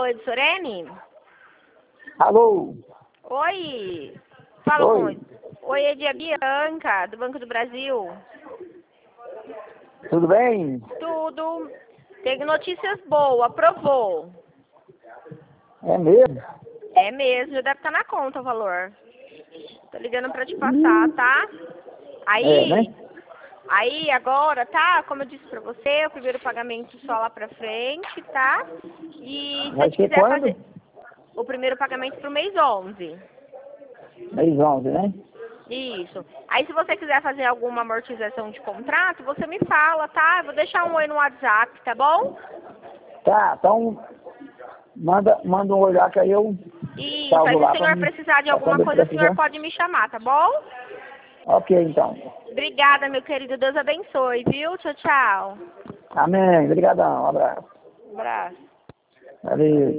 Alô, Edsorene? Alô? Oi. Fala Oi. com... Oi, é a Bianca, do Banco do Brasil. Tudo bem? Tudo. Tenho notícias boas, aprovou. É mesmo? É mesmo, já deve estar na conta o valor. Tô ligando pra te passar, tá? É, né? Aí agora, tá? Como eu disse pra você, o primeiro pagamento só lá pra frente, tá? E se Vai você ser quiser quando? fazer o primeiro pagamento pro mês 11. Mês 11, né? Isso. Aí se você quiser fazer alguma amortização de contrato, você me fala, tá? Eu vou deixar um oi no WhatsApp, tá bom? Tá, então manda um olhar que aí eu Isso. Aí salvo se o lá senhor precisar de pra alguma quando eu coisa, o senhor precisar. pode me chamar, tá bom? Ok, então. Obrigada, meu querido. Deus abençoe, viu? Tchau, tchau. Amém. Obrigadão. Um abraço. Um abraço. Valeu.